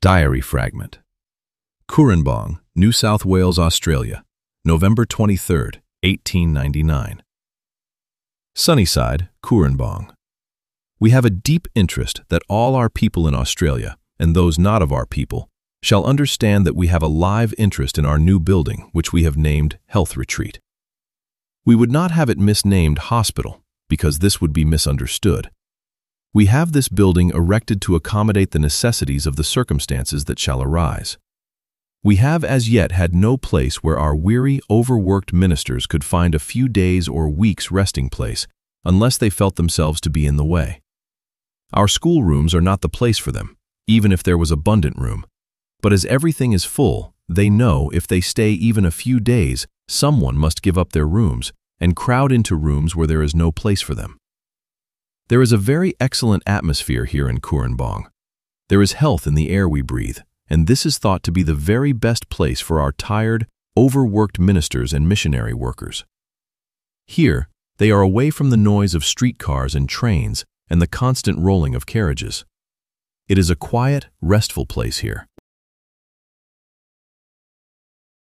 Diary fragment. Cooranbong, New South Wales, Australia, November 23, 1899. Sunnyside, Cooranbong. We have a deep interest that all our people in Australia, and those not of our people, shall understand that we have a live interest in our new building, which we have named Health Retreat. We would not have it misnamed Hospital, because this would be misunderstood. We have this building erected to accommodate the necessities of the circumstances that shall arise. We have as yet had no place where our weary, overworked ministers could find a few days or weeks' resting place, unless they felt themselves to be in the way. Our schoolrooms are not the place for them, even if there was abundant room. But as everything is full, they know if they stay even a few days, someone must give up their rooms and crowd into rooms where there is no place for them. There is a very excellent atmosphere here in Cooranbong. There is health in the air we breathe, and this is thought to be the very best place for our tired, overworked ministers and missionary workers. Here, they are away from the noise of streetcars and trains and the constant rolling of carriages. It is a quiet, restful place here.